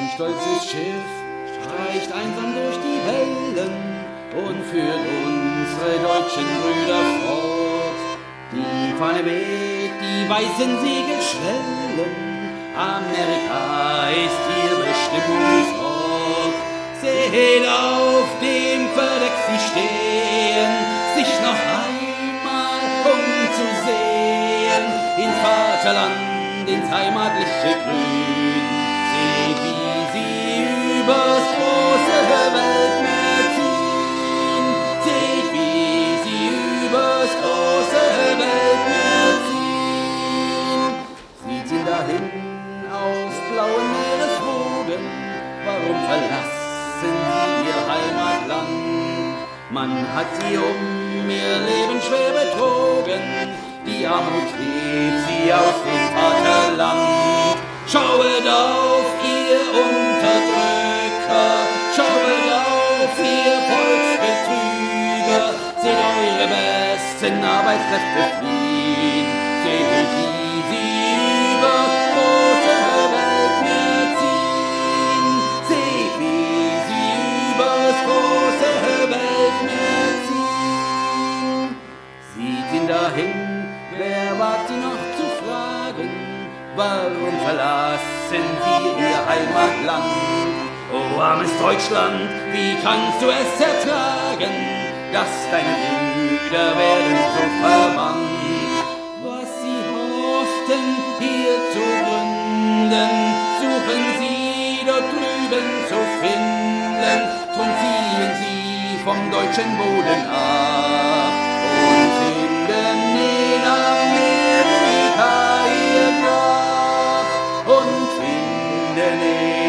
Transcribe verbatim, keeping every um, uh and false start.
Ein stolzes Schiff streicht einsam durch die Wellen und führt unsere deutschen Brüder fort. Die Fahne weht, die weißen Segel schwellen, Amerika ist ihr Bestimmungsort. Seht auf dem Verdeck sie stehen, sich noch einmal umzusehen, ins Vaterland, ins heimatliche Grün. Seht, wie sie übers große Weltmeer ziehen, seht, wie sie übers große Weltmeer ziehen. Sie ziehen dahin auf blauen Meereswogen, warum verlassen sie ihr Heimatland? Man hat sie um ihr Leben schwer betrogen, die Armut trieb sie aus dem Vaterland. Schauet auf, ihr Unterdrücker, schauet auf, ihr Volksbetrüger, seht eure besten Arbeitskräfte fliehen, seht, wie sie übers große Weltmeer ziehen, seht, wie sie übers große Weltmeer ziehen. Sie ziehen dahin, wer wagt sie noch zu fragen, warum verlassen sie ihr Heimatland? O armes Deutschland, wie kannst du es ertragen, dass deine Brüder werden so verbannt? Was sie hofften, hier zu gründen, suchen sie dort drüben zu finden, drum ziehen sie vom deutschen Boden ab und finden in Amerika ihr Grab und finden in